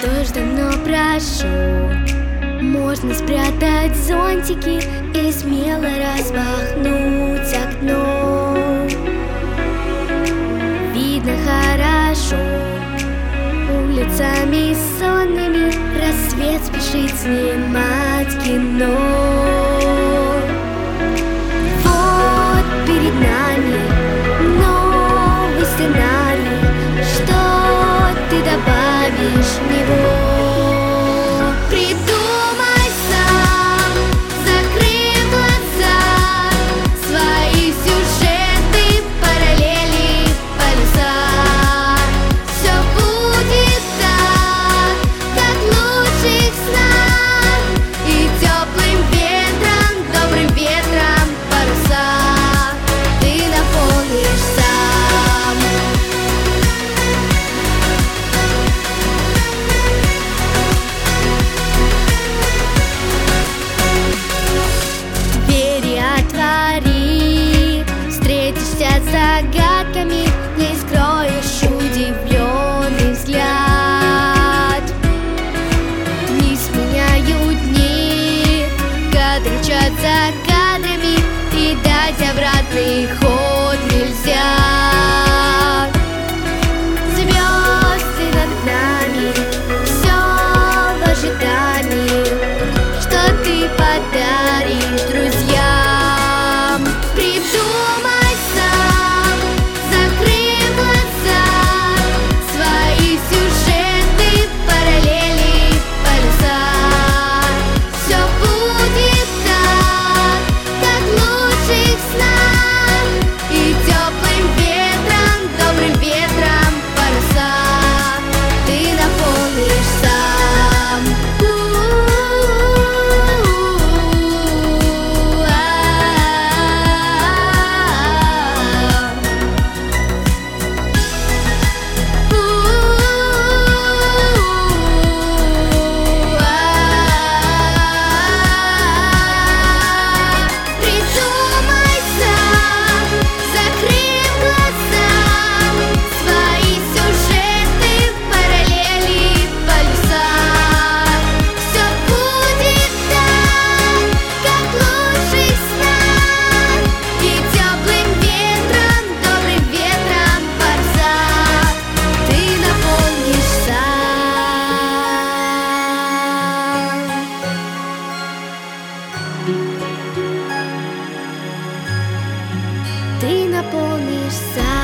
Дождь давно прошел, можно спрятать зонтики и смело распахнуть окно. Видно хорошо, улицами сонными рассвет спешит снимать кино. Вот перед нами новый сценарий, что ты добавишь в него? Придумай сам, закрыв глаза, свои сюжеты, параллели, полюса. Все будет так, как в лучших снах, и теплым ветром, добрым ветром паруса ты наполнишь сам. Двери отвори, встретишься с загадками, не скроешь удивленный взгляд. Не сменяют дни, кадры мчатся кадрами, и дать обратный ход нельзя. Звезды над нами, все в ожидании, что ты подаришь друзьям. Придумай сам, закрыв глаза, свои сюжеты, параллели, полюса. Все будет так, как в лучших снах, и теплым ветром, добрым ветром паруса ты наполнишь сам. Придумай сам, закрыв глаза, свои сюжеты, параллели, полюса. Все будет так, как в лучших снах, и теплым ветром, добрым ветром паруса ты наполнишь сам. Ты наполнишь сам.